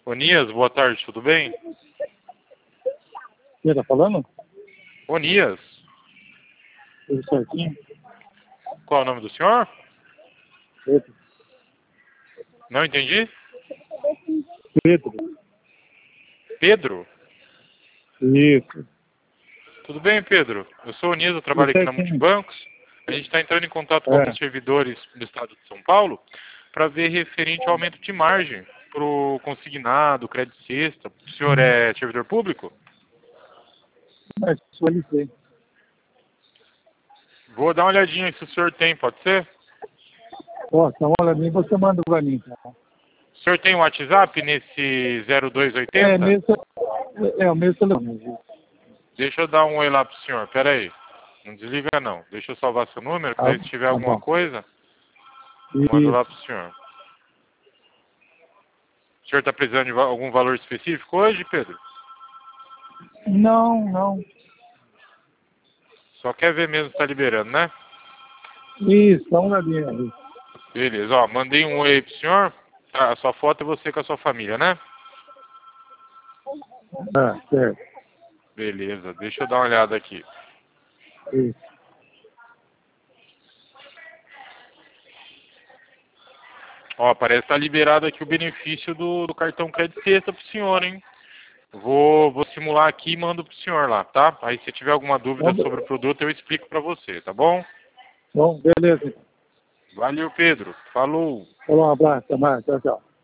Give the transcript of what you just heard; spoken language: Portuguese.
Onias, boa tarde, tudo bem? Quem tá falando? Onias, Tudo certinho? qual é o nome do senhor? Pedro. Não entendi? Pedro. Pedro? Isso. Tudo bem, Pedro? Eu sou Onias, eu Tudo trabalho aqui na certinho. Multibancos. A gente está entrando em contato com alguns É. servidores do estado de São Paulo para ver referente ao aumento de margem para o consignado, crédito cesta. O senhor é servidor público? Mas sou LC. Vou dar uma olhadinha se o senhor tem, pode ser? Ó, dá uma olhadinha, você manda pra mim. Tá? O senhor tem um WhatsApp nesse 0280? É o mesmo telefone. Deixa eu dar um oi lá pro senhor, pera aí. Não desliga não. Deixa eu salvar seu número, que daí se tiver Tá alguma bom. coisa, mando lá Isso. pro senhor. O senhor está precisando de algum valor específico hoje, Pedro? Não. Só quer ver mesmo se está liberando, né? Isso, dá uma olhadinha. Beleza, ó, mandei um oi aí pro senhor. Ah, a sua foto é você com a sua família, né? Ah, certo. Beleza, deixa eu dar uma olhada aqui. Isso. Ó, parece que tá liberado aqui o benefício do cartão crédito sexta pro senhor, hein? Vou simular aqui e mando pro senhor lá, tá? Aí se tiver alguma dúvida sobre o produto, eu explico pra você, tá bom? Bom, beleza. Valeu, Pedro. Falou. Falou, um abraço. Até mais. Tchau, tchau.